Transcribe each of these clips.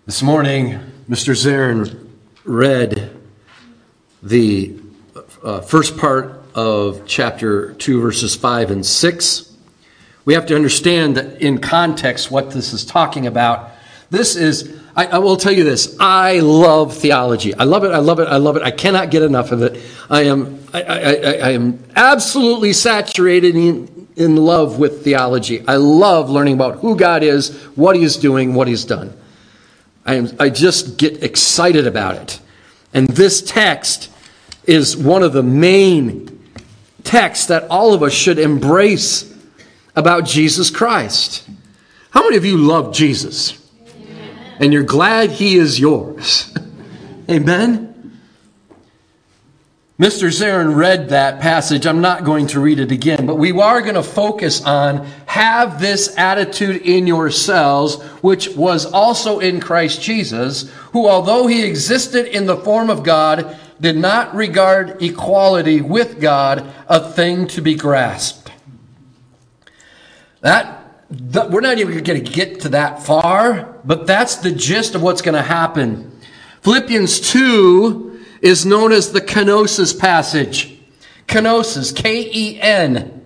This morning, Mr. Zarin read the first part of chapter 2, verses 5 and 6. We have to understand that in context what this is talking about. This is, I will tell you this, I love theology. I love it, I love it, I love it. I cannot get enough of it. I am absolutely saturated in love with theology. I love learning about who God is, what He is doing, what He's done. I just get excited about it. And this text is one of the main texts that all of us should embrace about Jesus Christ. How many of you love Jesus? Amen. And you're glad He is yours? Amen? Mr. Zarin read that passage. I'm not going to read it again, but we are going to focus on have this attitude in yourselves, which was also in Christ Jesus, who, although He existed in the form of God, did not regard equality with God a thing to be grasped. We're not even going to get to that far, but that's the gist of what's going to happen. Philippians 2 is known as the kenosis passage. Kenosis, K-E-N-O-S-I-S,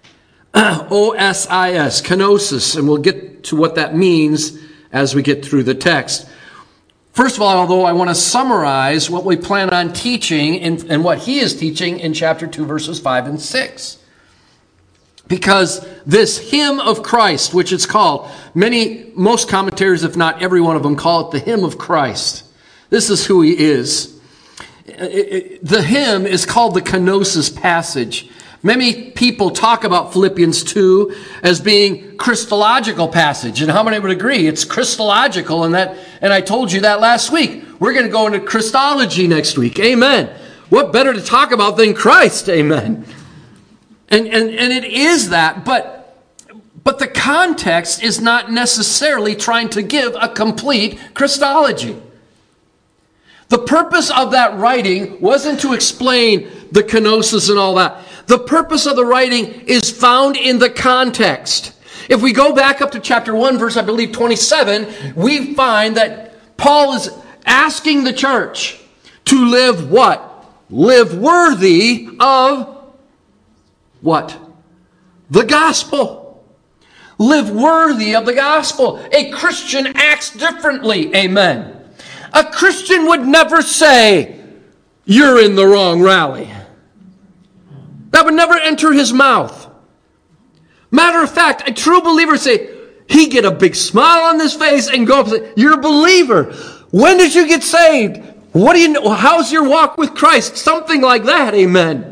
kenosis. And we'll get to what that means as we get through the text. First of all, although I want to summarize what we plan on teaching and what he is teaching in chapter 2, verses 5 and 6. Because this hymn of Christ, which it's called, most commentators, if not every one of them, call it the hymn of Christ. This is who He is. The hymn is called the kenosis passage. Many people talk about Philippians 2 as being Christological passage. And how many would agree? It's Christological, and I told you that last week. We're going to go into Christology next week. Amen. What better to talk about than Christ? Amen. And it is that, but the context is not necessarily trying to give a complete Christology. The purpose of that writing wasn't to explain the kenosis and all that. The purpose of the writing is found in the context. If we go back up to chapter 1, verse, I believe, 27, we find that Paul is asking the church to live what? Live worthy of what? The gospel. Live worthy of the gospel. A Christian acts differently. Amen. A Christian would never say, "You're in the wrong rally." That would never enter his mouth. Matter of fact, a true believer say, he get a big smile on his face and go up and say, "You're a believer. When did you get saved? What do you know? How's your walk with Christ?" Something like that. Amen.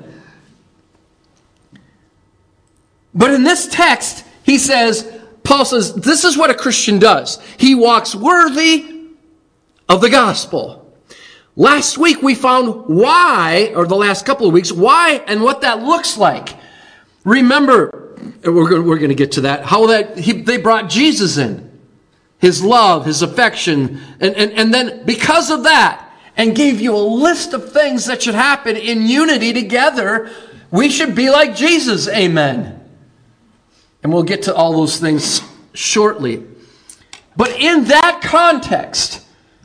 But in this text, Paul says, this is what a Christian does. He walks worthy of the gospel. Last week we found why, or the last couple of weeks, why and what that looks like. Remember, we're going to get to that, how they brought Jesus in. His love, His affection, and then because of that, and gave you a list of things that should happen in unity together, we should be like Jesus. Amen. And we'll get to all those things shortly. But in that context,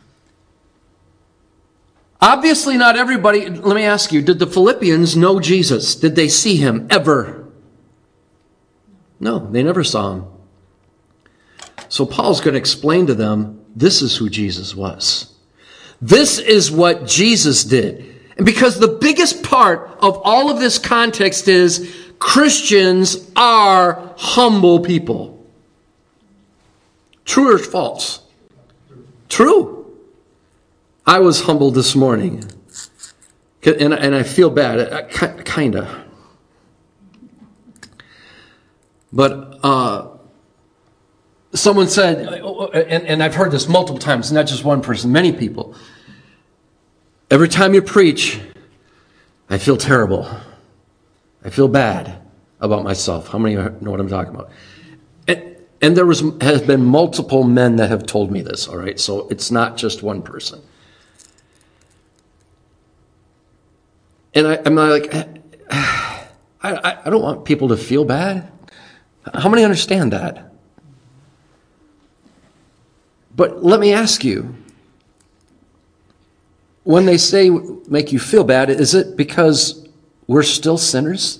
obviously not everybody, let me ask you, did the Philippians know Jesus? Did they see Him ever? No, they never saw Him. So Paul's going to explain to them, this is who Jesus was. This is what Jesus did. And because the biggest part of all of this context is Christians are humble people. True or false? True. I was humbled this morning. And I feel bad. Kind of. But someone said, and I've heard this multiple times, not just one person, many people. Every time you preach, I feel terrible. I feel bad about myself. How many know what I'm talking about? And there has been multiple men that have told me this, all right? So it's not just one person. And I'm like, I don't want people to feel bad. How many understand that? But let me ask you, when they say make you feel bad, is it because we're still sinners?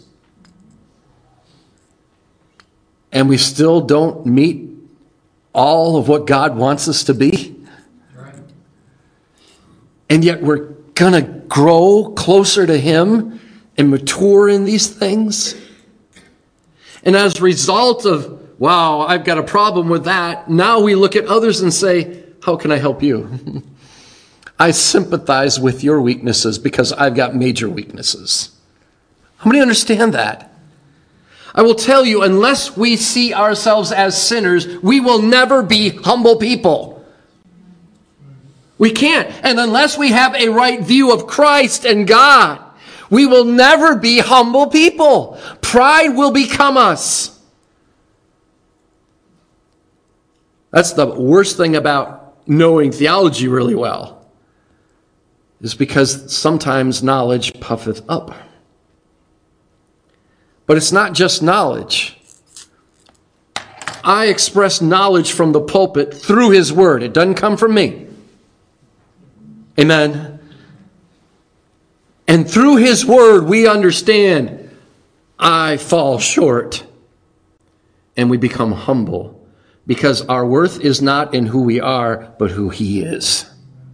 And we still don't meet all of what God wants us to be? Right. And yet we're going to grow closer to Him and mature in these things? And as a result of, wow, I've got a problem with that, now we look at others and say, how can I help you? I sympathize with your weaknesses because I've got major weaknesses. How many understand that? I will tell you, unless we see ourselves as sinners, we will never be humble people. We can't. And unless we have a right view of Christ and God, we will never be humble people. Pride will become us. That's the worst thing about knowing theology really well, is because sometimes knowledge puffeth up. But it's not just knowledge. I express knowledge from the pulpit through His Word. It doesn't come from me. Amen. And through His Word, we understand I fall short. And we become humble. Because our worth is not in who we are, but who He is.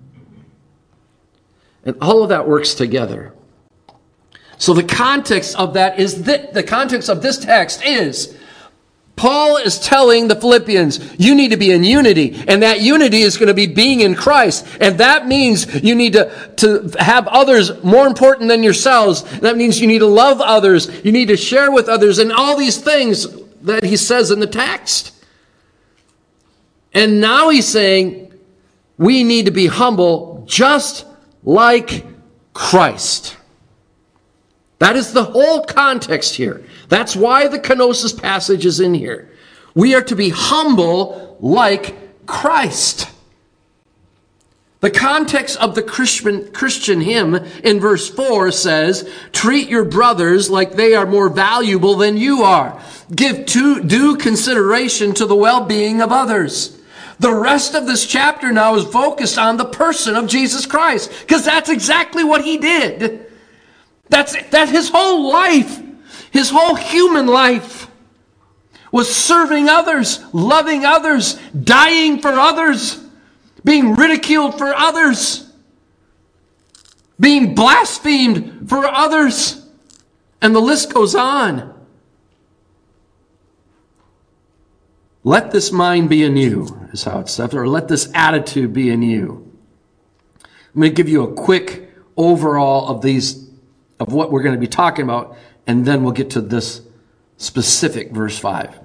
And all of that works together. So the context of that is the context of this text is Paul is telling the Philippians, you need to be in unity, and that unity is going to be being in Christ. And that means you need to have others more important than yourselves. That means you need to love others. You need to share with others, and all these things that he says in the text. And now he's saying we need to be humble just like Christ. That is the whole context here. That's why the kenosis passage is in here. We are to be humble like Christ. The context of the Christian hymn in verse 4 says, treat your brothers like they are more valuable than you are. Give due consideration to the well-being of others. The rest of this chapter now is focused on the person of Jesus Christ, because that's exactly what He did. That's His whole life, His whole human life was serving others, loving others, dying for others, being ridiculed for others, being blasphemed for others, and the list goes on. Let this mind be in you, is how it's said, or let this attitude be in you. I'm going to give you a quick overall of what we're going to be talking about, and then we'll get to this specific verse 5.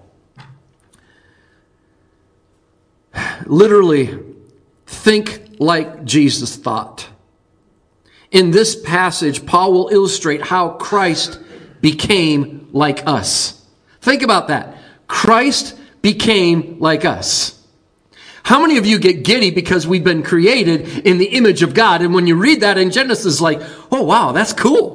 Literally, think like Jesus thought. In this passage, Paul will illustrate how Christ became like us. Think about that. Christ became like us. How many of you get giddy because we've been created in the image of God? And when you read that in Genesis, like, oh wow, that's cool.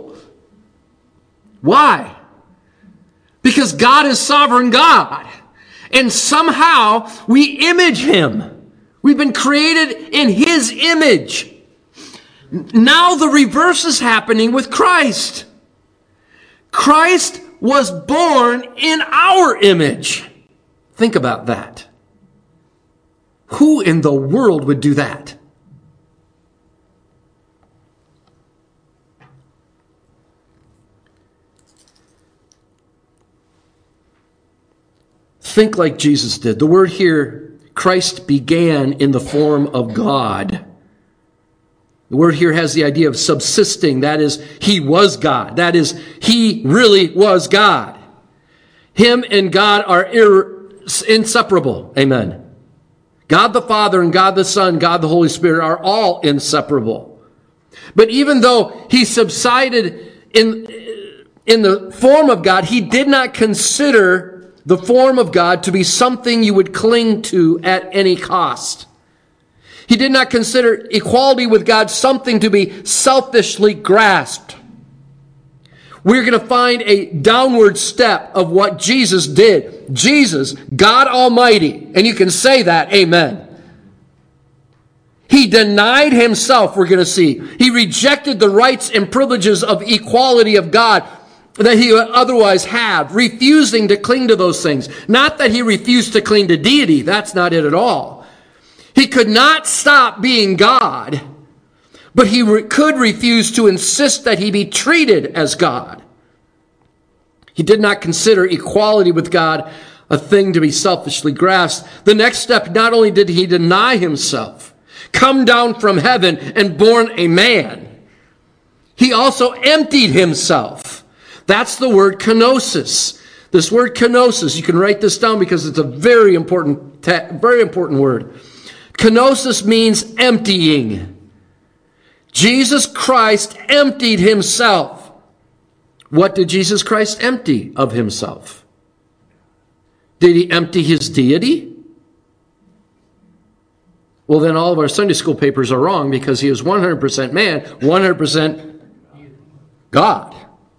Why? Because God is sovereign God. And somehow we image Him. We've been created in His image. Now the reverse is happening with Christ. Christ was born in our image. Think about that. Who in the world would do that? Think like Jesus did. The word here, Christ began in the form of God. The word here has the idea of subsisting. That is, He was God. That is, He really was God. Him and God are inseparable. Amen. God the Father and God the Son, God the Holy Spirit are all inseparable. But even though He subsided in the form of God, He did not consider the form of God to be something you would cling to at any cost. He did not consider equality with God something to be selfishly grasped. We're going to find a downward step of what Jesus did. Jesus, God Almighty, and you can say that, amen. He denied himself, we're going to see. He rejected the rights and privileges of equality of God that he would otherwise have, refusing to cling to those things. Not that he refused to cling to deity. That's not it at all. He could not stop being God, but he could refuse to insist that he be treated as God. He did not consider equality with God a thing to be selfishly grasped. The next step, not only did he deny himself, come down from heaven and born a man, he also emptied himself. That's the word kenosis. This word kenosis, you can write this down because it's a very important word. Kenosis means emptying. Jesus Christ emptied himself. What did Jesus Christ empty of himself? Did he empty his deity? Well, then all of our Sunday school papers are wrong because he is 100% man, 100% God.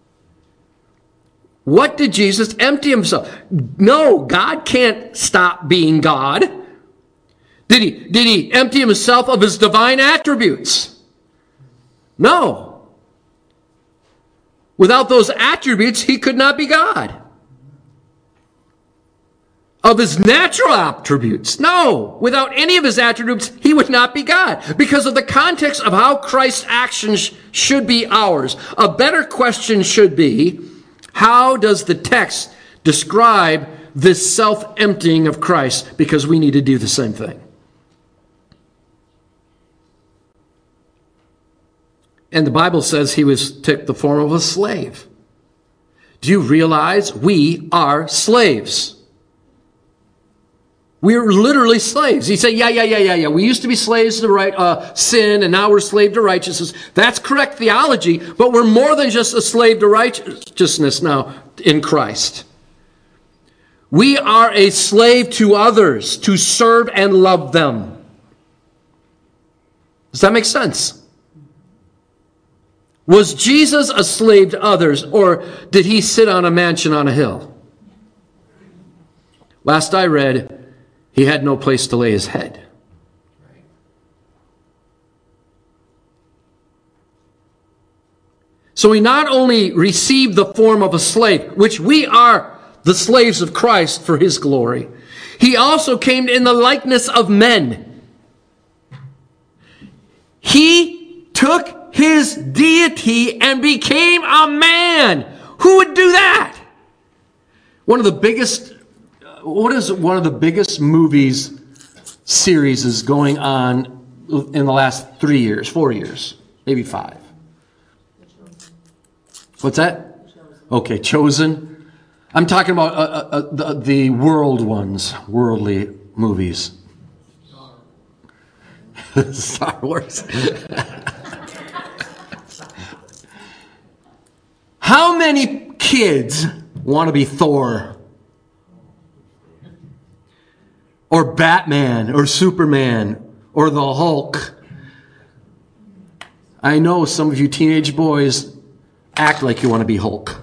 What did Jesus empty himself? No, God can't stop being God. Did he empty himself of his divine attributes? No. Without those attributes, he could not be God. Of his natural attributes? No. Without any of his attributes, he would not be God. Because of the context of how Christ's actions should be ours. A better question should be, how does the text describe this self-emptying of Christ? Because we need to do the same thing. And the Bible says he took the form of a slave. Do you realize we are slaves? We're literally slaves. You say, yeah. We used to be slaves to sin, and now we're slave to righteousness. That's correct theology, but we're more than just a slave to righteousness now in Christ. We are a slave to others, to serve and love them. Does that make sense? Was Jesus a slave to others, or did he sit on a mansion on a hill? Last I read, he had no place to lay his head. So he not only received the form of a slave, which we are the slaves of Christ for his glory, he also came in the likeness of men. He took his deity and became a man. Who would do that? One of the biggest movies series is going on in the last 3 years, 4 years, maybe 5. What's that? Okay, Chosen. I'm talking about the worldly movies. Star Wars. How many kids want to be Thor? Or Batman, or Superman, or the Hulk? I know some of you teenage boys act like you want to be Hulk.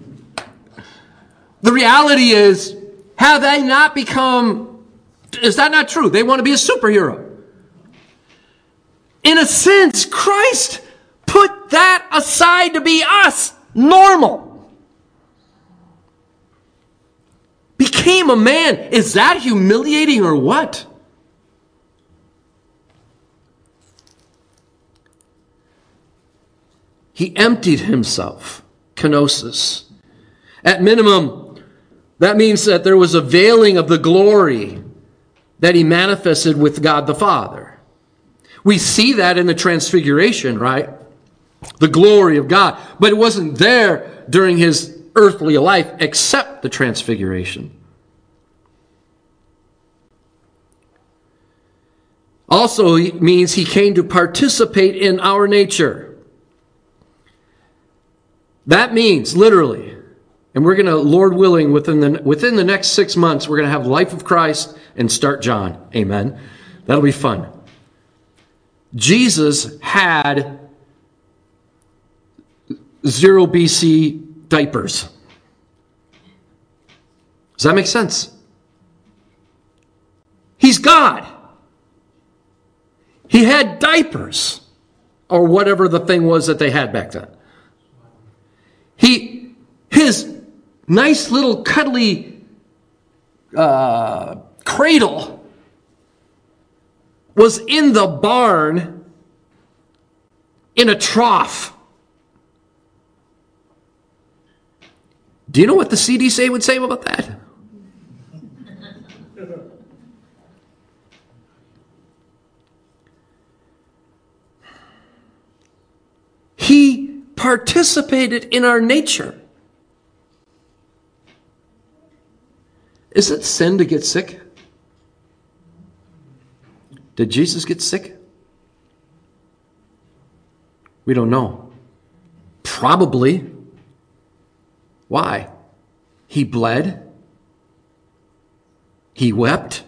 The reality is, have they not become, is that not true? They want to be a superhero. In a sense, Christ put that aside to be us, normal. Became a man. Is that humiliating or what? He emptied himself. Kenosis. At minimum, that means that there was a veiling of the glory that he manifested with God the Father. We see that in the transfiguration, right? The glory of God. But it wasn't there during his earthly life except the transfiguration. Also, it means he came to participate in our nature. That means, literally, and we're going to, Lord willing, within the next 6 months, we're going to have Life of Christ and start John. Amen. That'll be fun. Jesus had 0 BC diapers. Does that make sense? He's God. He had diapers, or whatever the thing was that they had back then. His nice little cuddly cradle was in the barn in a trough. Do you know what the CDC would say about that? He participated in our nature. Is it sin to get sick? Did Jesus get sick? We don't know. Probably. Why? He bled. He wept.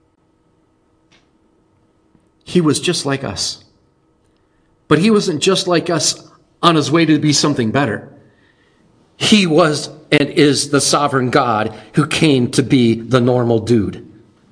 He was just like us. But he wasn't just like us on his way to be something better. He was and is the sovereign God who came to be the normal dude.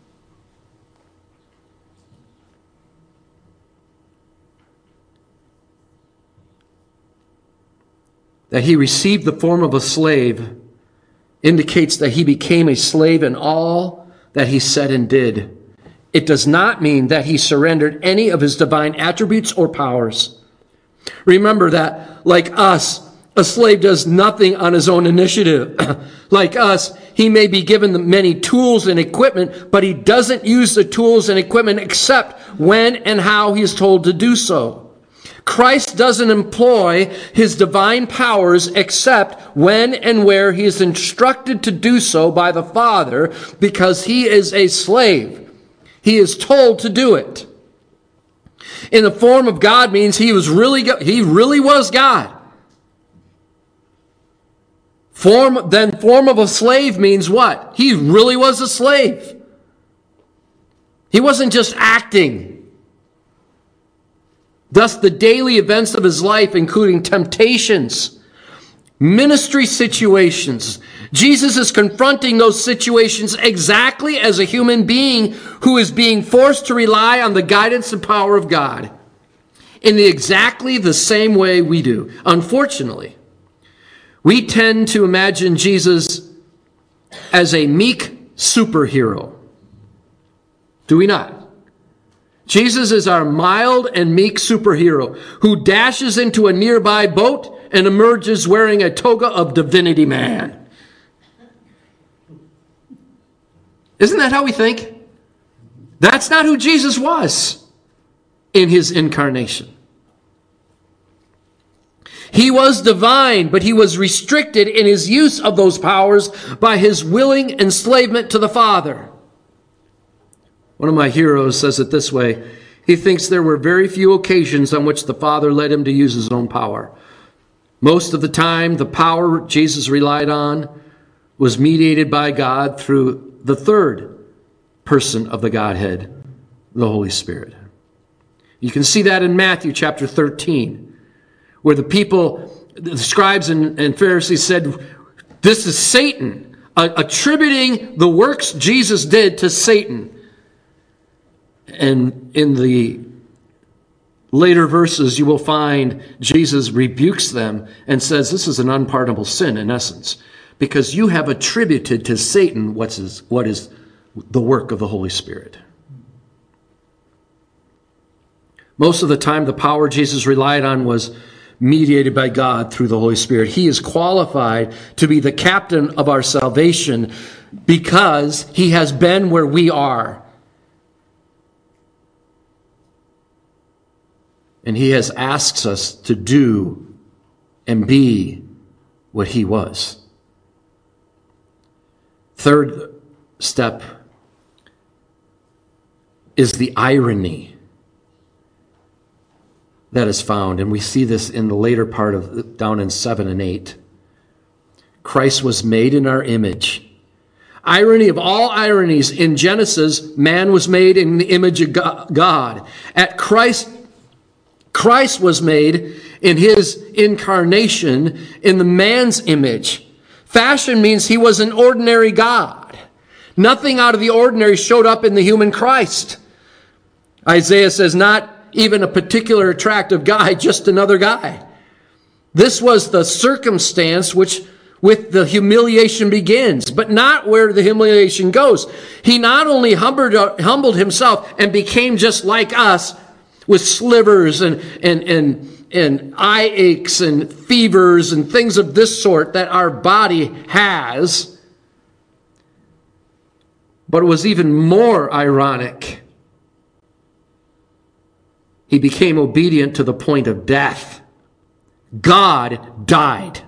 That he received the form of a slave indicates that he became a slave in all that he said and did. It does not mean that he surrendered any of his divine attributes or powers. Remember that, like us, a slave does nothing on his own initiative. Like us, he may be given the many tools and equipment, but he doesn't use the tools and equipment except when and how he is told to do so. Christ doesn't employ his divine powers except when and where he is instructed to do so by the Father, because he is a slave. He is told to do it. In the form of God means he really was God. Form of a slave means what? He really was a slave. He wasn't just acting. Thus, the daily events of his life, including temptations, ministry situations, Jesus is confronting those situations exactly as a human being who is being forced to rely on the guidance and power of God in exactly the same way we do. Unfortunately, we tend to imagine Jesus as a meek superhero. Do we not? Jesus is our mild and meek superhero who dashes into a nearby boat and emerges wearing a toga of divinity man. Isn't that how we think? That's not who Jesus was in his incarnation. He was divine, but he was restricted in his use of those powers by his willing enslavement to the Father. One of my heroes says it this way. He thinks there were very few occasions on which the Father led him to use his own power. Most of the time, the power Jesus relied on was mediated by God through the third person of the Godhead, the Holy Spirit. You can see that in Matthew chapter 13, where the scribes and Pharisees said, this is Satan, attributing the works Jesus did to Satan. And in the later verses, you will find Jesus rebukes them and says this is an unpardonable sin in essence, because you have attributed to Satan what is the work of the Holy Spirit. Most of the time, the power Jesus relied on was mediated by God through the Holy Spirit. He is qualified to be the captain of our salvation because he has been where we are. And he has asked us to do and be what he was. Third step is the irony that is found. And we see this in the later part of down in 7 and 8. Christ was made in our image. Irony of all ironies, in Genesis, man was made in the image of God. At Christ was made in his incarnation in the man's image. Fashion means he was an ordinary God. Nothing out of the ordinary showed up in the human Christ. Isaiah says, not even a particular attractive guy, just another guy. This was the circumstance with the humiliation begins, but not where the humiliation goes. He not only humbled himself and became just like us with slivers and eye aches and fevers and things of this sort that our body has, but it was even more ironic. He became obedient to the point of death. God died.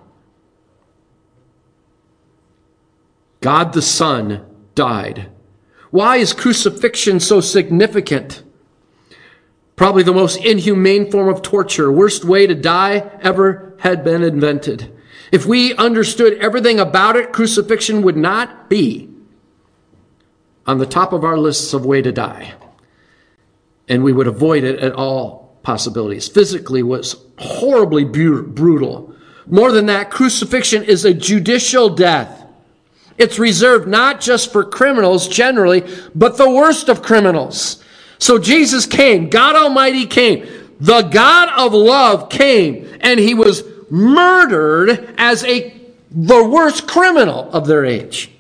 God the Son died. Why is crucifixion so significant? Probably the most inhumane form of torture, worst way to die ever had been invented. If we understood everything about it, crucifixion would not be on the top of our lists of way to die. And we would avoid it at all possibilities. Physically, it was horribly brutal. More than that, crucifixion is a judicial death. It's reserved not just for criminals generally, but the worst of criminals. So Jesus came, God Almighty came, the God of love came, and he was murdered as the worst criminal of their age.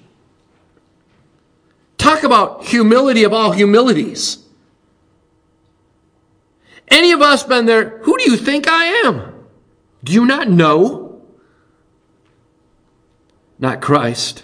Talk about humility of all humilities. Any of us been there? Who do you think I am? Do you not know? Not Christ.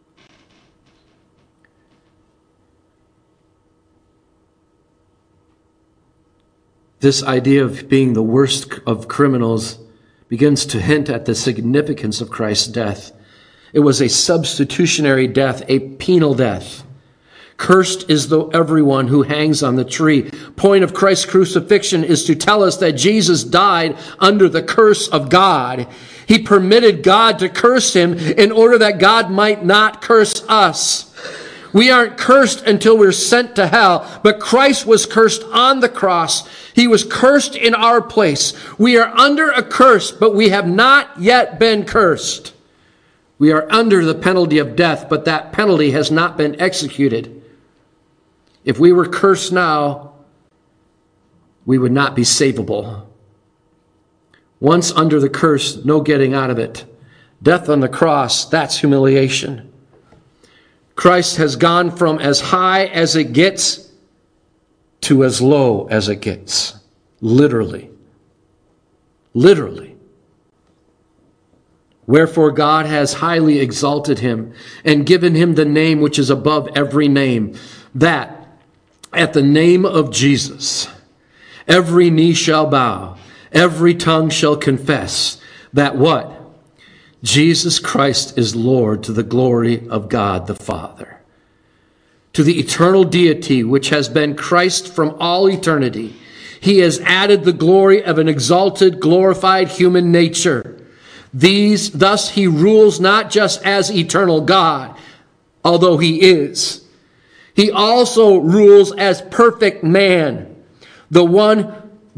This idea of being the worst of criminals begins to hint at the significance of Christ's death. It was a substitutionary death, a penal death. Cursed is everyone who hangs on the tree. Point of Christ's crucifixion is to tell us that Jesus died under the curse of God. He permitted God to curse him in order that God might not curse us. We aren't cursed until we're sent to hell, but Christ was cursed on the cross. He was cursed in our place. We are under a curse, but we have not yet been cursed. We are under the penalty of death, but that penalty has not been executed. If we were cursed now, we would not be savable. Once under the curse, no getting out of it. Death on the cross, that's humiliation. Christ has gone from as high as it gets to as low as it gets. Literally. Literally. Wherefore God has highly exalted him and given him the name which is above every name, that at the name of Jesus every knee shall bow, every tongue shall confess that what? Jesus Christ is Lord, to the glory of God the Father. To the eternal deity which has been Christ from all eternity, he has added the glory of an exalted, glorified human nature. Thus he rules not just as eternal God, although he is. He also rules as perfect man, the one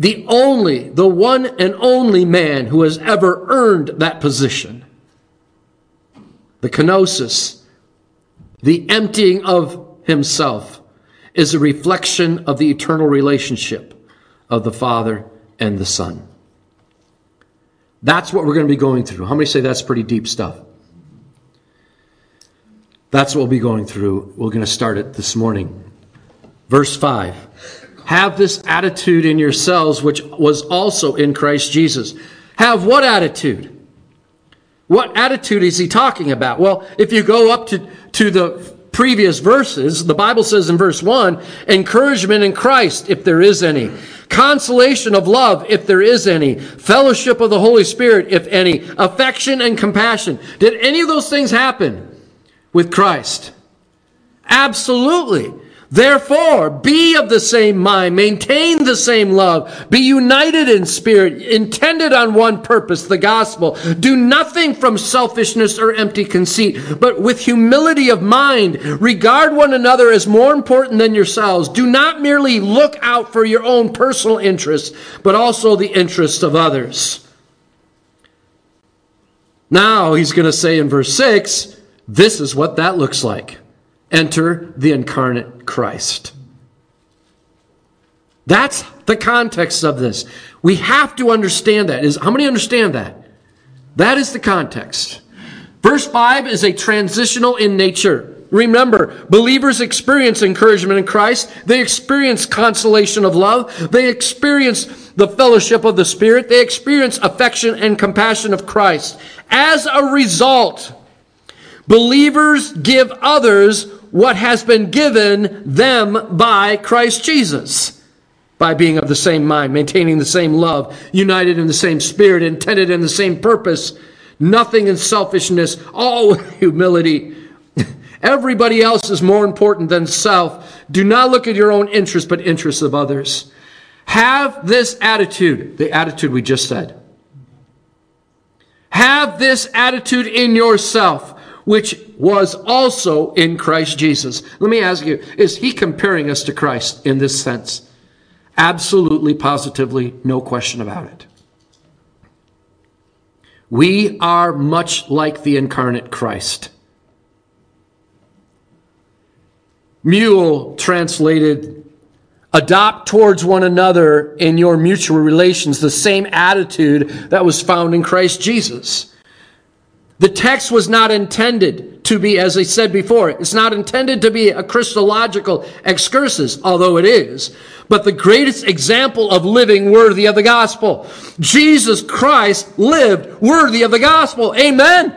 and only man who has ever earned that position. The kenosis, the emptying of himself, is a reflection of the eternal relationship of the Father and the Son. That's what we're going to be going through. How many say that's pretty deep stuff? That's what we'll be going through. We're going to start it this morning. Verse 5. Have this attitude in yourselves, which was also in Christ Jesus. Have what attitude? What attitude is he talking about? Well, if you go up to the previous verses, the Bible says in verse 1, encouragement in Christ, if there is any. Consolation of love, if there is any. Fellowship of the Holy Spirit, if any. Affection and compassion. Did any of those things happen with Christ? Absolutely. Therefore, be of the same mind, maintain the same love, be united in spirit, intended on one purpose, the gospel. Do nothing from selfishness or empty conceit, but with humility of mind, regard one another as more important than yourselves. Do not merely look out for your own personal interests, but also the interests of others. Now, he's going to say in verse 6, this is what that looks like. Enter the incarnate Christ. That's the context of this. We have to understand that. How many understand that? That is the context. Verse 5 is a transitional in nature. Remember, believers experience encouragement in Christ. They experience consolation of love. They experience the fellowship of the Spirit. They experience affection and compassion of Christ. As a result, believers give others what has been given them by Christ Jesus. By being of the same mind, maintaining the same love, united in the same spirit, intended in the same purpose, nothing in selfishness, all with humility. Everybody else is more important than self. Do not look at your own interests, but interests of others. Have this attitude, the attitude we just said. Have this attitude in yourself, which was also in Christ Jesus. Let me ask you, is he comparing us to Christ in this sense? Absolutely, positively, no question about it. We are much like the incarnate Christ. Mule translated, adopt towards one another in your mutual relations the same attitude that was found in Christ Jesus. The text was not intended to be, as I said before, it's not intended to be a Christological excursus, although it is, but the greatest example of living worthy of the gospel. Jesus Christ lived worthy of the gospel. Amen.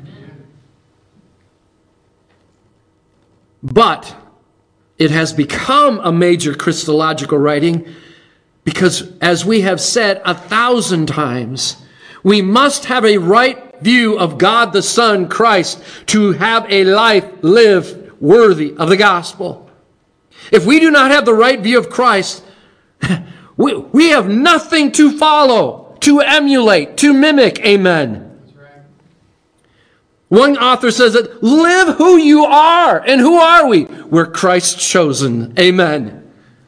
But it has become a major Christological writing because, as we have said 1,000 times, we must have a right view of God the Son, Christ, to have a life lived worthy of the gospel. If we do not have the right view of Christ, we have nothing to follow, to emulate, to mimic. Amen. That's right. One author says that live who you are. And who are we? We're Christ's chosen. Amen.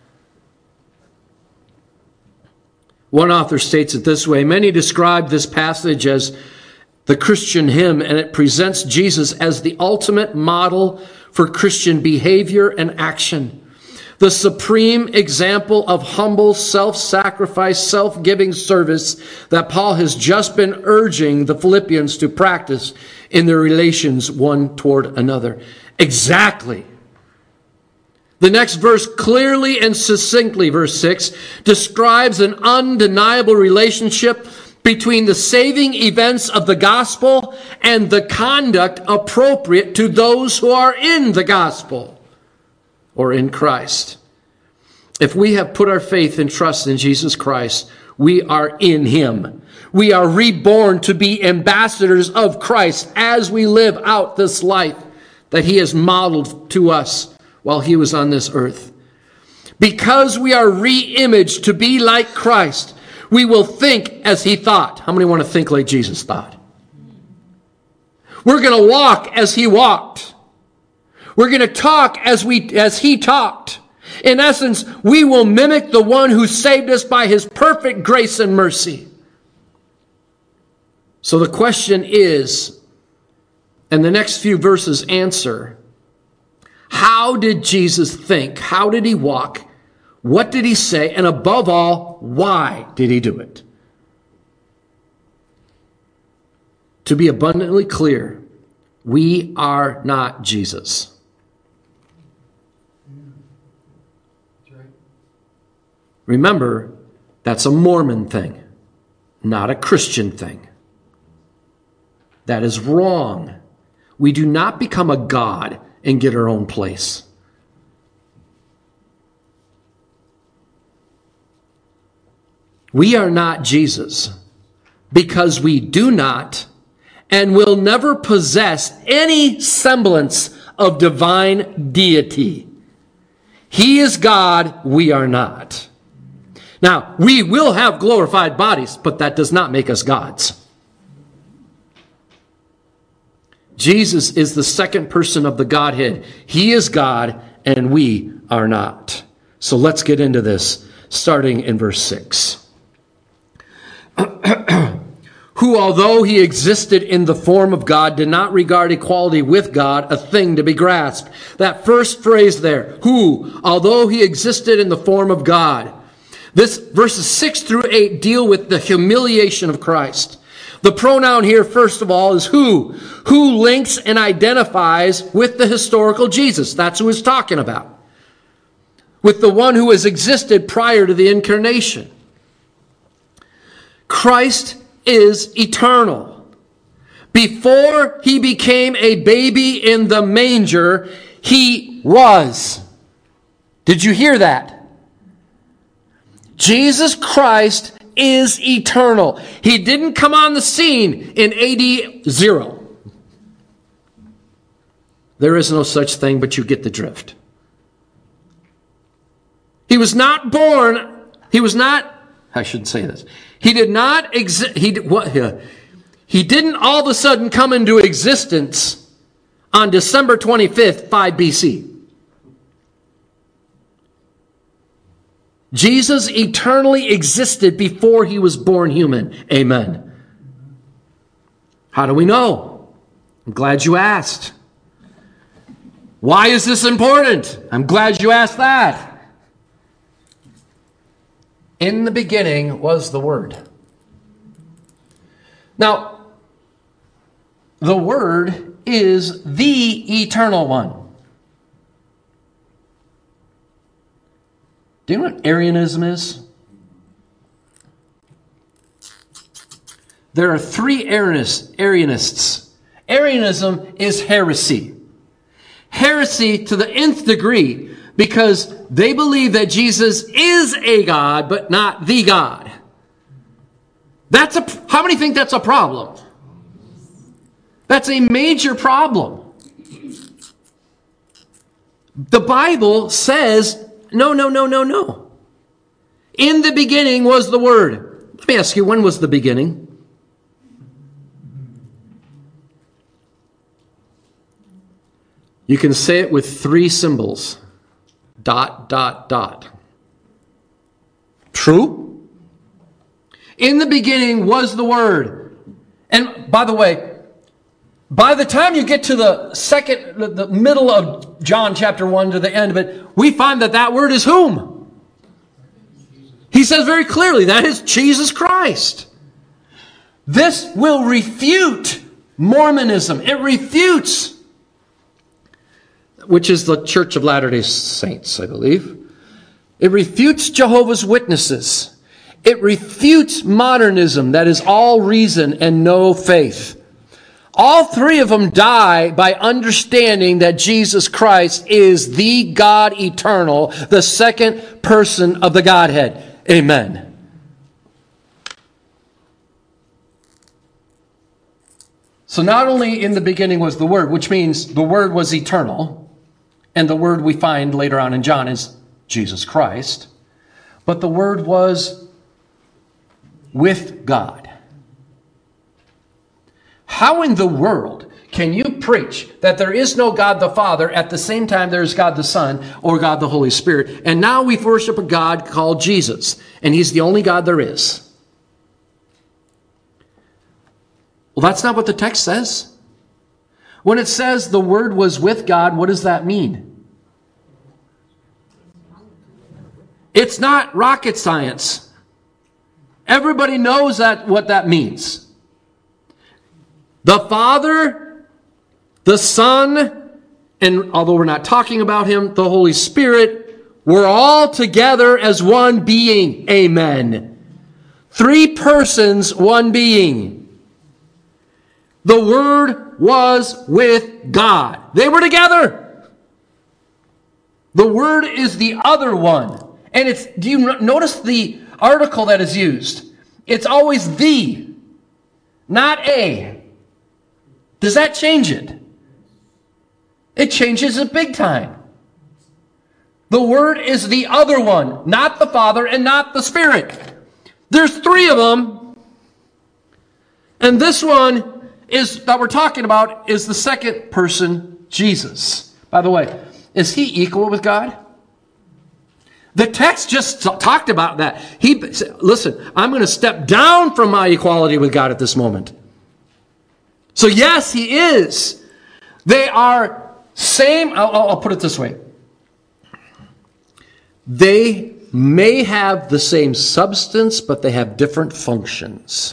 One author states it this way. Many describe this passage as the Christian hymn, and it presents Jesus as the ultimate model for Christian behavior and action. The supreme example of humble, self-sacrifice, self-giving service that Paul has just been urging the Philippians to practice in their relations one toward another. Exactly. The next verse clearly and succinctly, verse 6, describes an undeniable relationship between the saving events of the gospel and the conduct appropriate to those who are in the gospel or in Christ. If we have put our faith and trust in Jesus Christ, we are in him. We are reborn to be ambassadors of Christ as we live out this life that he has modeled to us while he was on this earth. Because we are re-imaged to be like Christ, we will think as he thought. How many want to think like Jesus thought? We're going to walk as he walked. We're going to talk as he talked. In essence, we will mimic the one who saved us by his perfect grace and mercy. So the question is, and the next few verses answer, how did Jesus think? How did he walk? What did he say? And above all, why did he do it? To be abundantly clear, we are not Jesus. Remember, that's a Mormon thing, not a Christian thing. That is wrong. We do not become a god and get our own place. We are not Jesus because we do not and will never possess any semblance of divine deity. He is God, we are not. Now, we will have glorified bodies, but that does not make us gods. Jesus is the second person of the Godhead. He is God, and we are not. So let's get into this, starting in verse 6. Who, although he existed in the form of God, did not regard equality with God a thing to be grasped. That first phrase there, who, although he existed in the form of God. This verses 6 through 8 deal with the humiliation of Christ. The pronoun here, first of all, is who. Who links and identifies with the historical Jesus. That's who it's talking about. With the one who has existed prior to the incarnation. Christ is eternal. Before he became a baby in the manger, he was. Did you hear that? Jesus Christ is eternal. He didn't come on the scene in AD 0. There is no such thing, but you get the drift. He was not born. He was not. I shouldn't say this. He did not exist. He didn't all of a sudden come into existence on December 25th, 5 BC. Jesus eternally existed before he was born human. Amen. How do we know? I'm glad you asked. Why is this important? I'm glad you asked that. In the beginning was the Word. Now, the Word is the eternal one. Do you know what Arianism is? There are three Arianists. Arianism is heresy. Heresy to the nth degree because they believe that Jesus is a God, but not the God. How many think that's a problem? That's a major problem. The Bible says, no. In the beginning was the Word. Let me ask you, when was the beginning? You can say it with three symbols. ... True? In the beginning was the Word. And by the way, by the time you get to the middle of John chapter 1 to the end of it, we find that Word is whom? He says very clearly, that is Jesus Christ. This will refute Mormonism. It refutes, which is the Church of Latter-day Saints, I believe. It refutes Jehovah's Witnesses. It refutes modernism, that is all reason and no faith. All three of them die by understanding that Jesus Christ is the God eternal, the second person of the Godhead. Amen. So not only in the beginning was the Word, which means the Word was eternal, and the Word we find later on in John is Jesus Christ, but the Word was with God. How in the world can you preach that there is no God the Father at the same time there is God the Son or God the Holy Spirit, and now we worship a God called Jesus, and He's the only God there is? Well, that's not what the text says. When it says the Word was with God, what does that mean? It's not rocket science. Everybody knows what that means. The Father, the Son, and although we're not talking about Him, the Holy Spirit, were all together as one being. Amen. Three persons, one being. The Word was with God. They were together. The Word is the other one. And do you notice the article that is used? It's always the, not a. Does that change it? It changes it big time. The Word is the other one, not the Father and not the Spirit. There's three of them. And this one that we're talking about is the second person, Jesus. By the way, is He equal with God? The text just talked about that. He said, listen, I'm going to step down from my equality with God at this moment. So yes, He is. They are same. I'll put it this way. They may have the same substance, but they have different functions.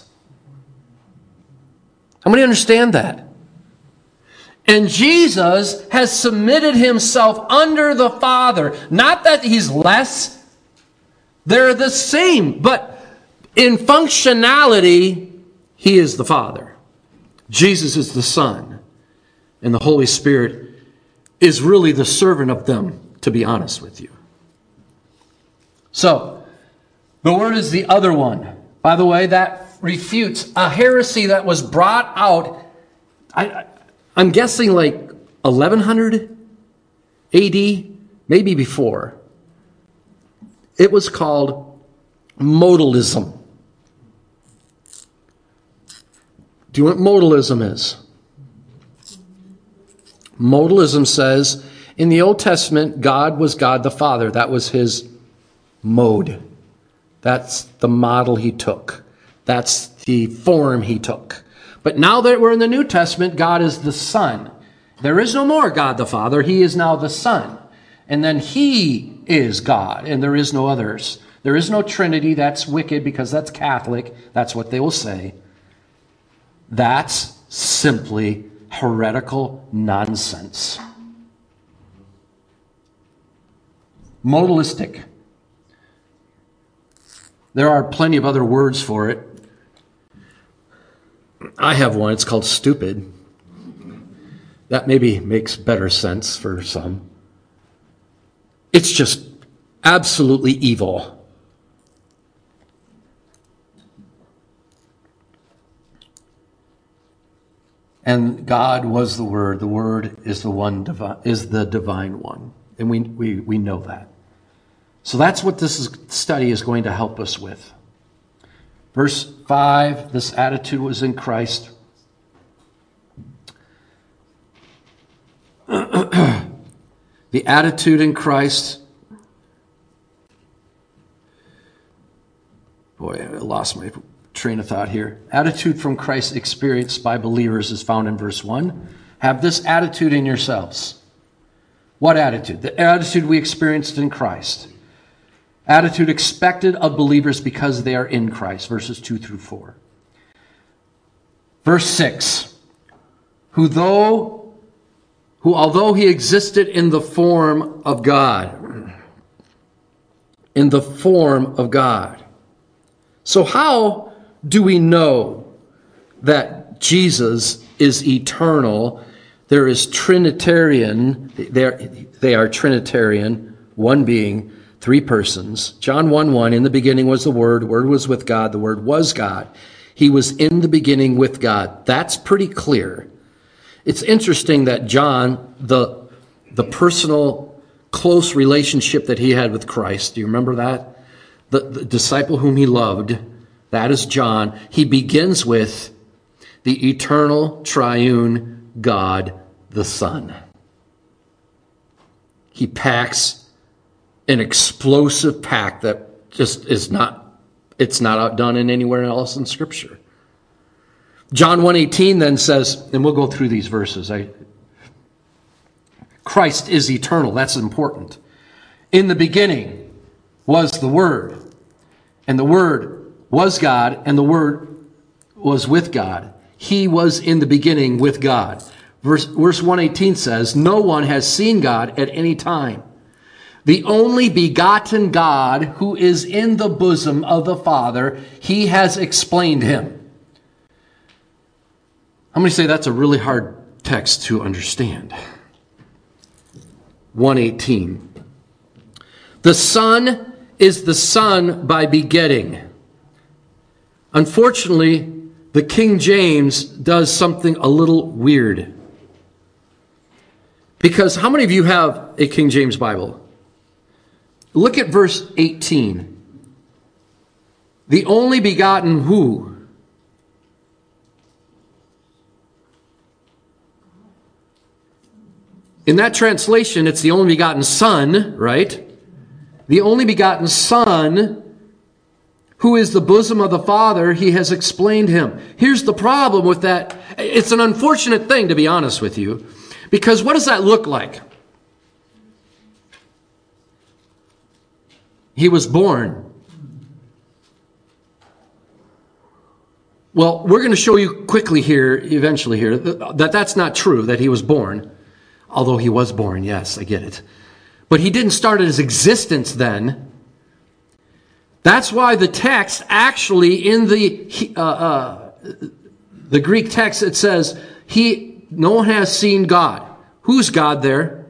How many understand that? And Jesus has submitted himself under the Father. Not that he's less. They're the same. But in functionality, he is the Father. Jesus is the Son. And the Holy Spirit is really the servant of them, to be honest with you. So, the Word is the other one. By the way, that refutes a heresy that was brought out, I'm guessing like 1100 AD, maybe before. It was called modalism. Do you know what modalism is? Modalism says, in the Old Testament, God was God the Father. That was his mode. That's the model he took. That's the form he took. But now that we're in the New Testament, God is the Son. There is no more God the Father. He is now the Son. And then he is God, and there is no others. There is no Trinity. That's wicked because that's Catholic. That's what they will say. That's simply heretical nonsense. Modalistic. There are plenty of other words for it. I have one. It's called stupid. That maybe makes better sense for some. It's just absolutely evil. And God was the Word. The Word is the divine one. And we know that. So that's what this study is going to help us with. Verse 5, this attitude was in Christ. The attitude in Christ. Boy, I lost my train of thought here. Attitude from Christ experienced by believers is found in verse 1. Have this attitude in yourselves. What attitude? The attitude we experienced in Christ. Attitude expected of believers because they are in Christ, verses 2 through 4. Verse 6, who although he existed in the form of God. In the form of God. So how do we know that Jesus is eternal? There is Trinitarian, they are Trinitarian, one being, three persons. John 1:1, in the beginning was the Word was with God, the Word was God. He was in the beginning with God. That's pretty clear. It's interesting that John, the personal, close relationship that he had with Christ, do you remember that? The disciple whom he loved, that is John. He begins with the eternal triune God, the Son. He packs an explosive pack that just is not, it's not outdone in anywhere else in Scripture. John 1:18 then says, and we'll go through these verses. Christ is eternal. That's important. In the beginning was the Word, and the Word was God, and the Word was with God. He was in the beginning with God. Verse 1:18 says, no one has seen God at any time. The only begotten God who is in the bosom of the Father, he has explained him. How many say that's a really hard text to understand? 1:18. The Son is the Son by begetting. Unfortunately, the King James does something a little weird. Because how many of you have a King James Bible? Look at verse 18. The only begotten who? In that translation, it's the only begotten Son, right? The only begotten Son, who is the bosom of the Father, he has explained him. Here's the problem with that. It's an unfortunate thing, to be honest with you. Because what does that look like? He was born. Well, we're going to show you quickly here, eventually here, that that's not true, that he was born. Although he was born, yes, I get it. But he didn't start his existence then. That's why the text actually in the Greek text, it says, no one has seen God. Who's God there?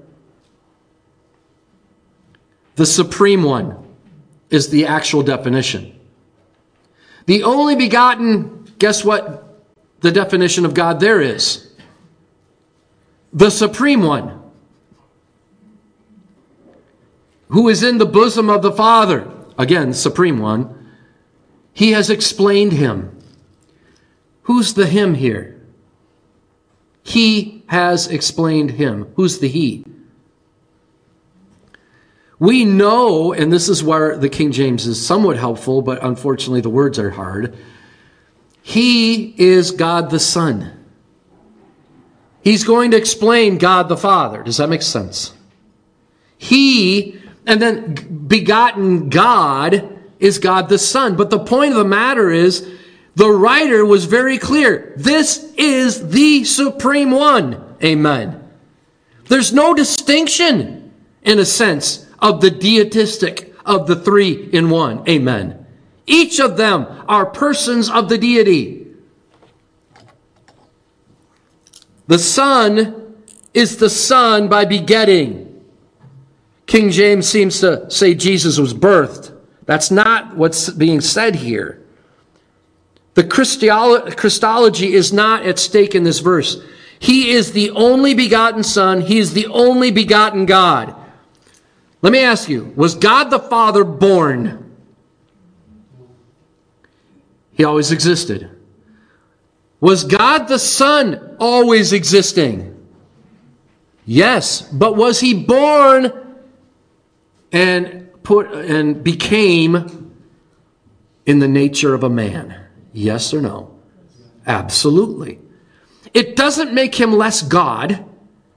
The Supreme One is the actual definition. The only begotten, guess what the definition of God there is? The Supreme One, who is in the bosom of the Father. Again, Supreme One. He has explained him. Who's the him here? He has explained him. Who's the he? We know, and this is where the King James is somewhat helpful, but unfortunately the words are hard. He is God the Son. He's going to explain God the Father. Does that make sense? He, and then begotten God is God the Son. But the point of the matter is, the writer was very clear. This is the Supreme One. Amen. There's no distinction, in a sense, of the deitistic, of the three in one. Amen. Each of them are persons of the deity. The Son is the Son by begetting. King James seems to say Jesus was birthed. That's not what's being said here. The Christology is not at stake in this verse. He is the only begotten Son. He is the only begotten God. Let me ask you, was God the Father born? He always existed. Was God the Son always existing? Yes, but was he born and became in the nature of a man? Yes or no? Absolutely. It doesn't make him less God.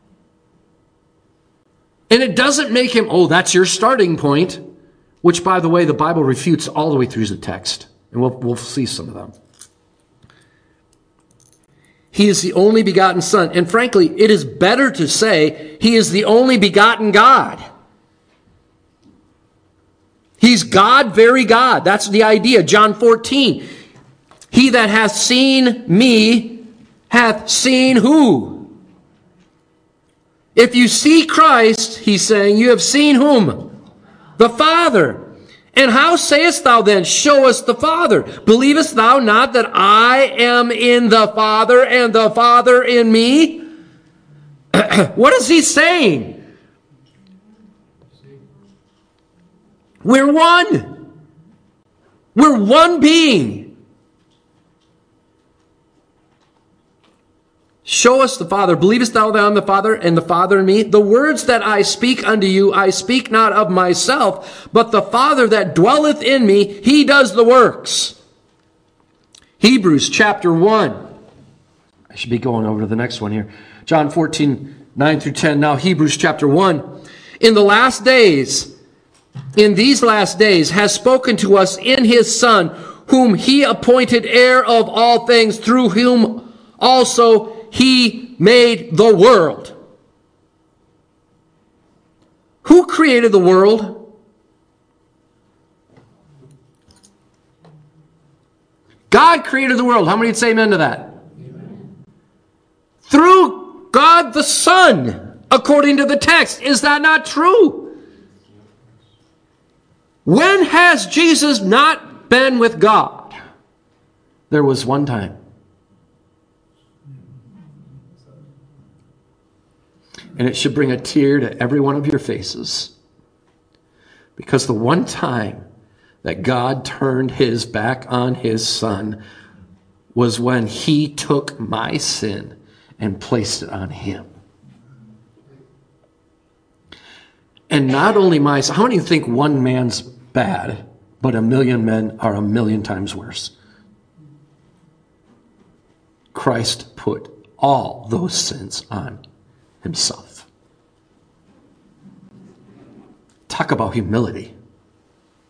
And it doesn't make him, oh, that's your starting point. Which, by the way, the Bible refutes all the way through the text. And we'll see some of them. He is the only begotten Son. And frankly, it is better to say he is the only begotten God. He's God, very God. That's the idea. John 14. He that hath seen me hath seen who? If you see Christ, he's saying, you have seen whom? The Father. And how sayest thou then, show us the Father? Believest thou not that I am in the Father and the Father in me? What is he saying? We're one. We're one being. Show us the Father. Believest thou that I am the Father and the Father in me? The words that I speak unto you, I speak not of myself, but the Father that dwelleth in me, he does the works. Hebrews chapter 1. I should be going over to the next one here. John 14, 9 through 10. Now Hebrews chapter 1. In these last days, has spoken to us in his Son, whom he appointed heir of all things, through whom also he made the world. Who created the world? God created the world. How many would say amen to that? Amen. Through God the Son, according to the text. Is that not true? When has Jesus not been with God? There was one time. And it should bring a tear to every one of your faces. Because the one time that God turned his back on his Son was when he took my sin and placed it on him. And not only my sin, how many think one man's bad, but a million men are a million times worse? Christ put all those sins on himself. Talk about humility.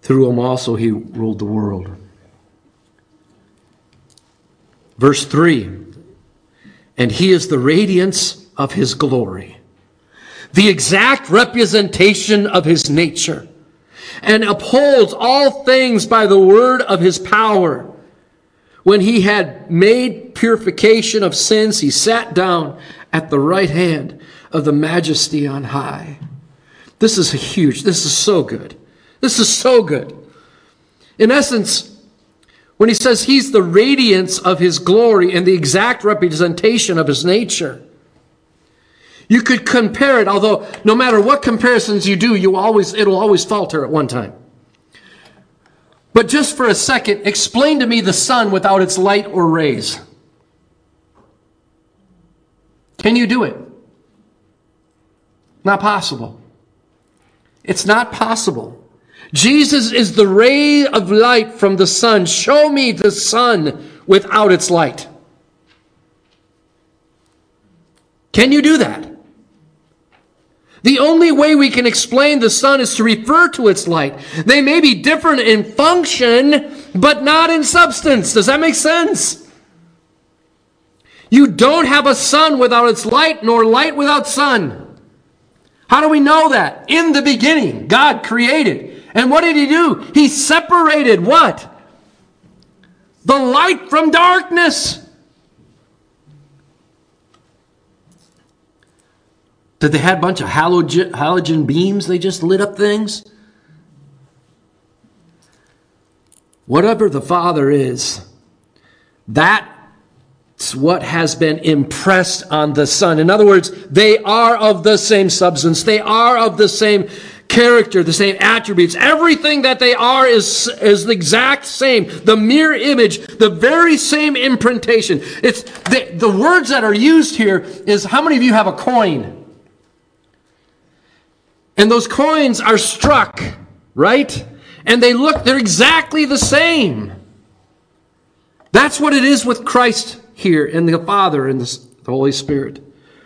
Through him also he ruled the world. Verse 3, and he is the radiance of his glory, the exact representation of his nature, and upholds all things by the word of his power. When he had made purification of sins, he sat down at the right hand of the majesty on high. This is so good. This is so good. In essence, when he says he's the radiance of his glory and the exact representation of his nature, you could compare it, although no matter what comparisons you do, it'll always falter at one time. But just for a second, explain to me the sun without its light or rays. Can you do it? Not possible. It's not possible. Jesus is the ray of light from the sun. Show me the sun without its light. Can you do that? The only way we can explain the sun is to refer to its light. They may be different in function, but not in substance. Does that make sense? You don't have a sun without its light, nor light without sun. How do we know that? In the beginning, God created. And what did he do? He separated what? The light from darkness. Did they have a bunch of halogen beams? They just lit up things? Whatever the Father is, that's what has been impressed on the Son. In other words, they are of the same substance. They are of the same character, the same attributes. Everything that they are is the exact same. The mere image, the very same imprintation. It's the words that are used here is, how many of you have a coin? And those coins are struck, right? And they're exactly the same. That's what it is with Christ here, and the Father and the Holy Spirit.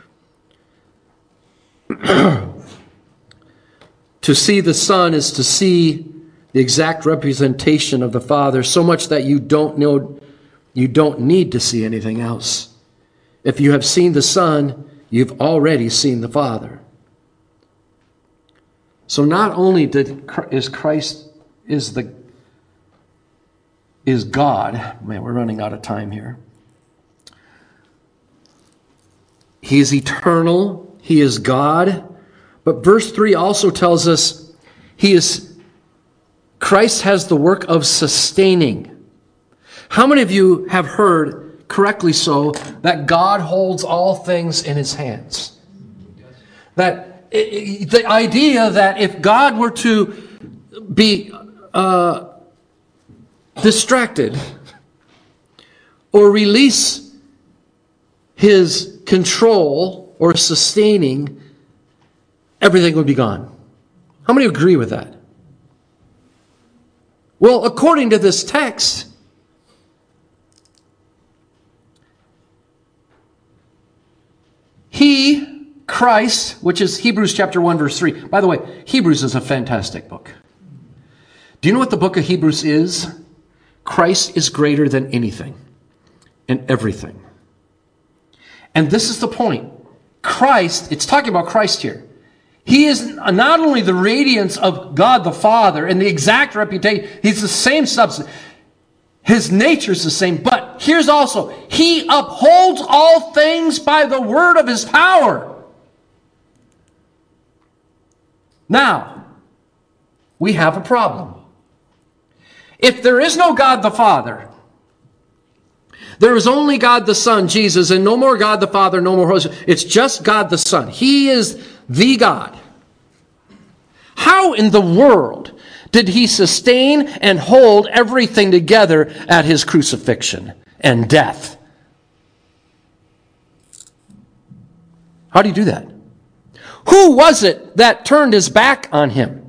To see the Son is to see the exact representation of the Father, so much that you don't need to see anything else. If you have seen the Son, you've already seen the Father. So not only is God, man, we're running out of time here. He is eternal, he is God, but verse 3 also tells us Christ has the work of sustaining. How many of you have heard, correctly so, that God holds all things in his hands? That the idea that if God were to be distracted or release his control or sustaining, everything would be gone. How many agree with that? Well, according to this text, Christ, which is Hebrews chapter 1, verse 3. By the way, Hebrews is a fantastic book. Do you know what the book of Hebrews is? Christ is greater than anything and everything. And this is the point. Christ, it's talking about Christ here. He is not only the radiance of God the Father and the exact reputation, he's the same substance. His nature is the same, but here's also, he upholds all things by the word of his power. Now, we have a problem. If there is no God the Father, there is only God the Son, Jesus, and no more God the Father, no more Holy Spirit. It's just God the Son. He is the God. How in the world did he sustain and hold everything together at his crucifixion and death? How do you do that? Who was it that turned his back on him?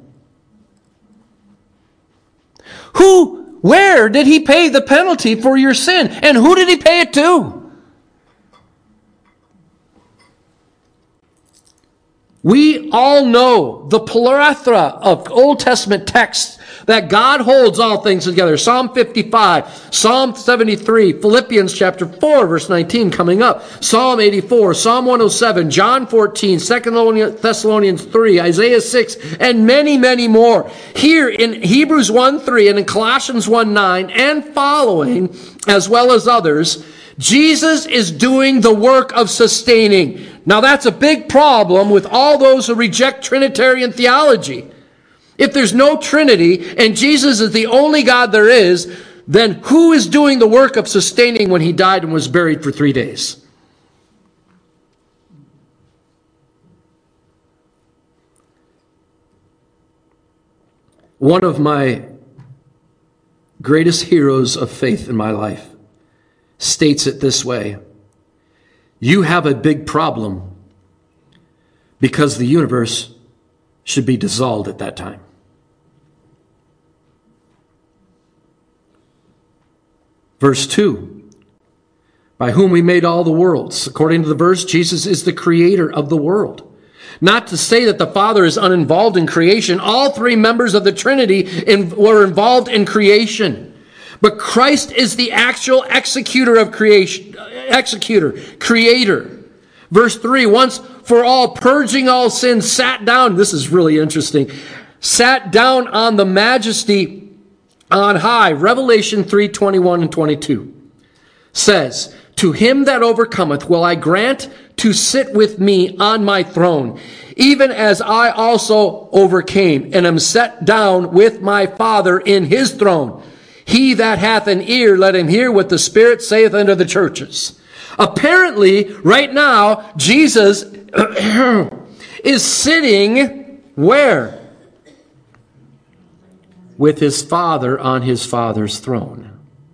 Where did he pay the penalty for your sin? And who did he pay it to? We all know the plethora of Old Testament texts that God holds all things together. Psalm 55, Psalm 73, Philippians chapter 4, verse 19 coming up, Psalm 84, Psalm 107, John 14, 2 Thessalonians 3, Isaiah 6, and many, many more. Here in Hebrews 1:3 and in Colossians 1:9 and following, as well as others, Jesus is doing the work of sustaining. Now that's a big problem with all those who reject Trinitarian theology. If there's no Trinity and Jesus is the only God there is, then who is doing the work of sustaining when he died and was buried for 3 days? One of my greatest heroes of faith in my life states it this way: you have a big problem because the universe should be dissolved at that time. Verse 2, by whom we made all the worlds. According to the verse, Jesus is the creator of the world. Not to say that the Father is uninvolved in creation. All three members of the Trinity were involved in creation. But Christ is the actual executor of creation, creator. Verse 3, once for all, purging all sins, sat down. This is really interesting. Sat down on the majesty on high. Revelation 3:21 and 22 says, to him that overcometh will I grant to sit with me on my throne, even as I also overcame and am set down with my Father in his throne. He that hath an ear, let him hear what the Spirit saith unto the churches. Apparently, right now, Jesus is sitting where? With his Father on his Father's throne.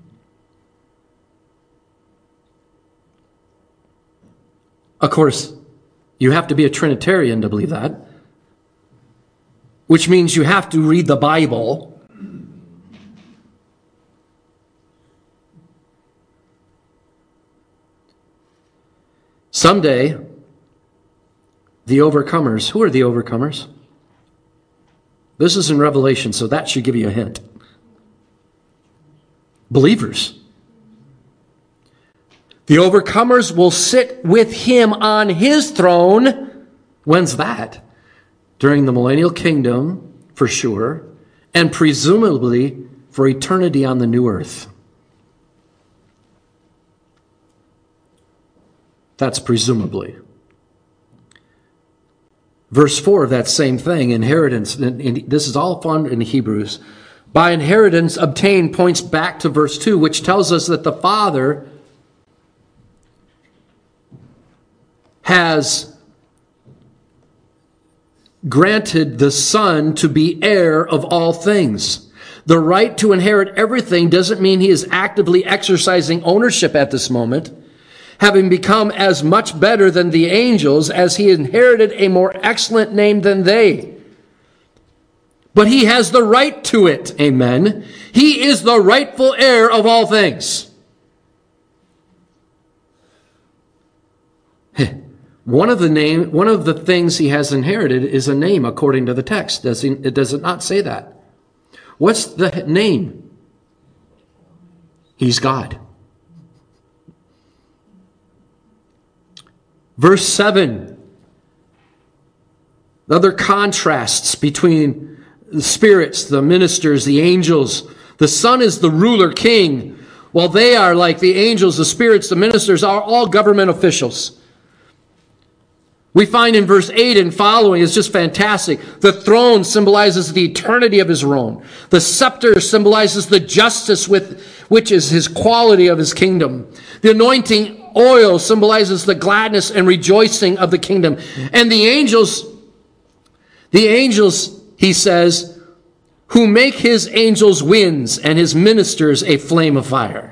Of course, you have to be a Trinitarian to believe that, which means you have to read the Bible. Someday, the overcomers, who are the overcomers? This is in Revelation, so that should give you a hint. Believers. The overcomers will sit with him on his throne. When's that? During the millennial kingdom, for sure, and presumably for eternity on the new earth. That's presumably. Verse 4 of that same thing, inheritance. This is all found in Hebrews. By inheritance obtained points back to verse 2, which tells us that the Father has granted the Son to be heir of all things. The right to inherit everything doesn't mean he is actively exercising ownership at this moment, having become as much better than the angels as he inherited a more excellent name than they. But he has the right to it. Amen. He is the rightful heir of all things. One of the things he has inherited is a name according to the text. Does it not say that? What's the name? He's God. Verse 7, the other contrasts between the spirits, the ministers, the angels. The Son is the ruler king, while they are like the angels, the spirits, the ministers, are all government officials. We find in verse 8 and following, it's just fantastic. The throne symbolizes the eternity of his reign. The scepter symbolizes the justice which is his quality of his kingdom. The anointing oil symbolizes the gladness and rejoicing of the kingdom. And the angels, he says, who make his angels winds and his ministers a flame of fire.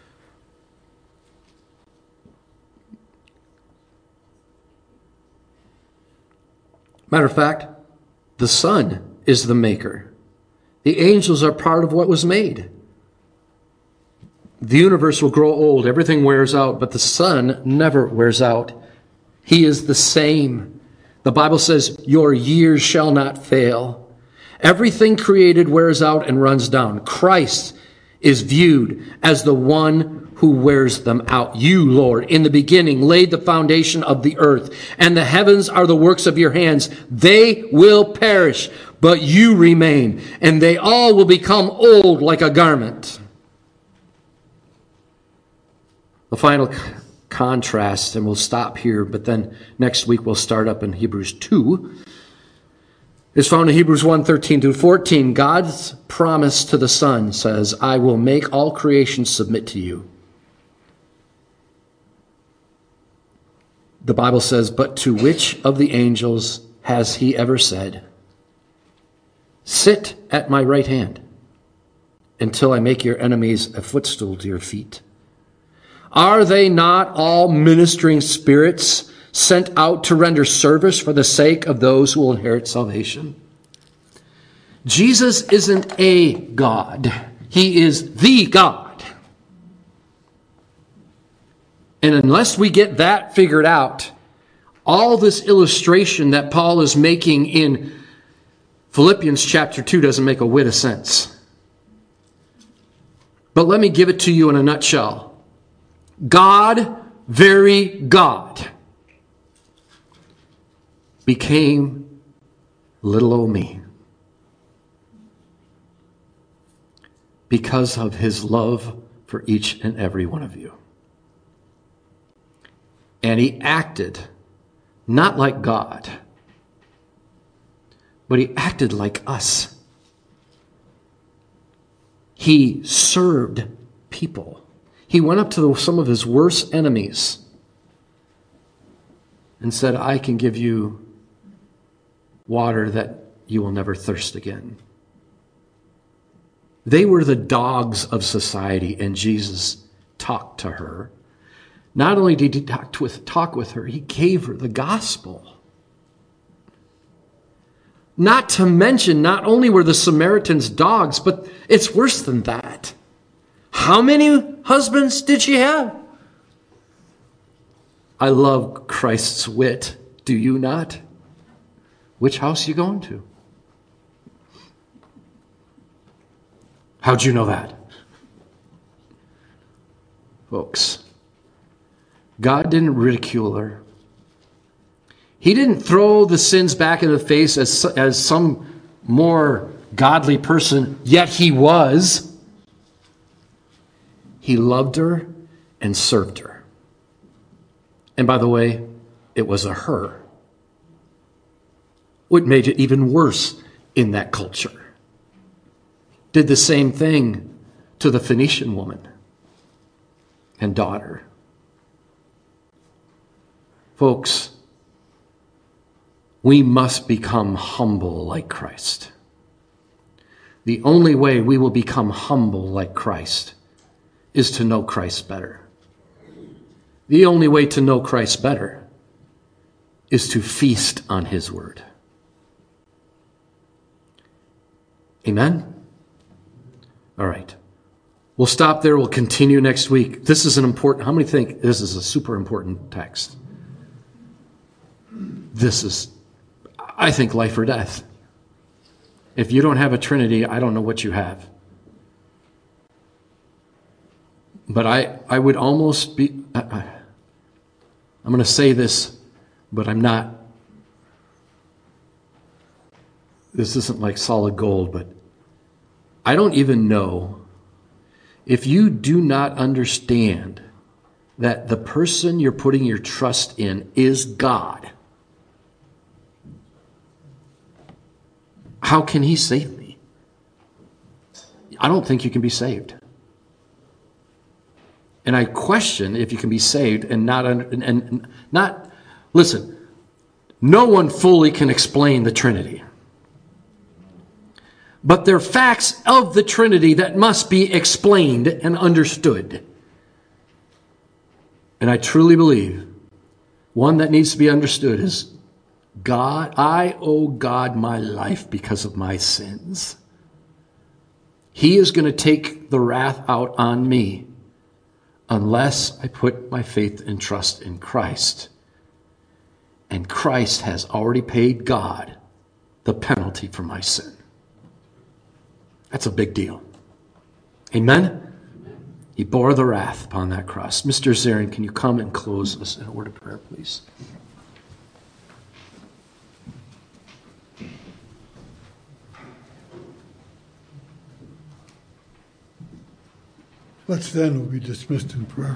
Matter of fact, the Son is the maker. The angels are part of what was made. The universe will grow old. Everything wears out, but the Son never wears out. He is the same. The Bible says, your years shall not fail. Everything created wears out and runs down. Christ is viewed as the one who wears them out. You, Lord, in the beginning laid the foundation of the earth, and the heavens are the works of your hands. They will perish, but you remain, and they all will become old like a garment. The final contrast, and we'll stop here, but then next week we'll start up in Hebrews 2, is found in Hebrews 1:13-14. God's promise to the Son says, I will make all creation submit to you. The Bible says, but to which of the angels has he ever said, sit at my right hand until I make your enemies a footstool to your feet? Are they not all ministering spirits sent out to render service for the sake of those who will inherit salvation? Jesus isn't a God. He is the God. And unless we get that figured out, all this illustration that Paul is making in Philippians chapter 2 doesn't make a whit of sense. But let me give it to you in a nutshell. God, very God, became little old me because of his love for each and every one of you. And he acted not like God, but he acted like us. He served people. He went up to some of his worst enemies and said, I can give you water that you will never thirst again. They were the dogs of society, and Jesus talked to her. Not only did he talk with her, he gave her the gospel. Not to mention, not only were the Samaritans dogs, but it's worse than that. How many husbands did she have? I love Christ's wit. Do you not? Which house are you going to? How'd you know that? Folks, God didn't ridicule her. He didn't throw the sins back in the face as some more godly person, yet he was. He loved her and served her. And by the way, it was a her. What made it even worse in that culture. Did the same thing to the Phoenician woman and daughter. Folks, we must become humble like Christ. The only way we will become humble like Christ is to know Christ better. The only way to know Christ better is to feast on his word. Amen? All right. We'll stop there. We'll continue next week. This is an important, how many think this is a super important text? This is, I think, life or death. If you don't have a Trinity, I don't know what you have. But I would almost be, I'm going to say this, but I'm not. This isn't like solid gold, but I don't even know if you do not understand that the person you're putting your trust in is God. How can he save me? I don't think you can be saved. And I question if you can be saved and not listen, no one fully can explain the Trinity. But there are facts of the Trinity that must be explained and understood. And I truly believe one that needs to be understood is God, I owe God my life because of my sins. He is going to take the wrath out on me unless I put my faith and trust in Christ. And Christ has already paid God the penalty for my sin. That's a big deal. Amen? He bore the wrath upon that cross. Mr. Zarin, can you come and close us in a word of prayer, please? Let's then will be dismissed in prayer.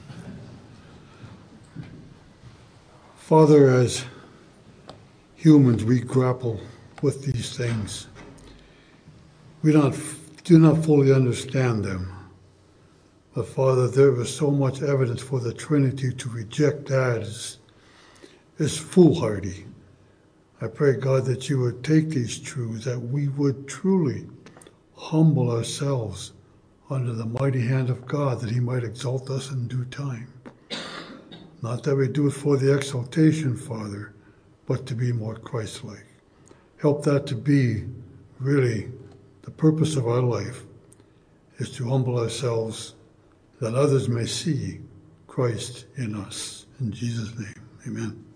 Father, as humans, we grapple with these things. We do not fully understand them. But Father, there is so much evidence for the Trinity to reject that is foolhardy. I pray, God, that you would take these truths, that we would truly humble ourselves under the mighty hand of God, that he might exalt us in due time. Not that we do it for the exaltation, Father, but to be more Christ-like. Help that to be really the purpose of our life, is to humble ourselves that others may see Christ in us. In Jesus' name, amen.